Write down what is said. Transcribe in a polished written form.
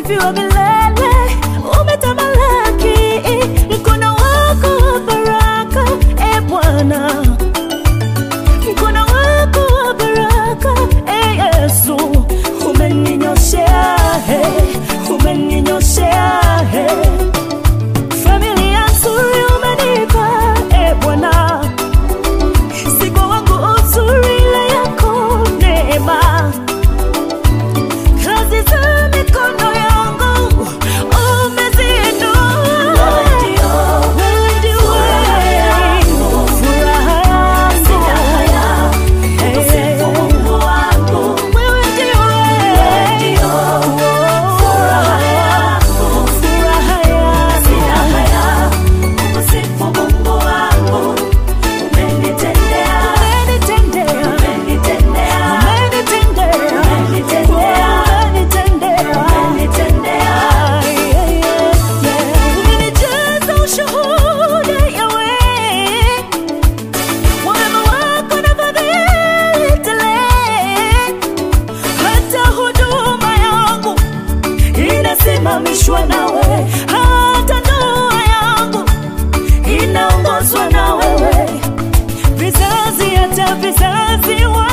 Usifiwe milele, umetamalaki. Mkono wako wa baraka, e Bwana. Mkono wako wa baraka, e Yesu. Umeninyoshea, umeninyoshea. Familia nzuri umenipa, e Bwana. Si kwa wangu uzuri, ila yako neema. Kazi za mikono yangu umeziinua. Wewe ndiwe furaha yangu. Usifu Mungu wangu. Wewe ndiwe furaha yangu. Sina haya kukusifu Mungu wangu. Umenitendea. Umenijaza ushuhuda yawe. Wema wako na fadhili tele. Hata huduma yangu inasimamishwa nawe. Hata ndoa yangu inaongozwa na wewe. Vizazi hata vizazi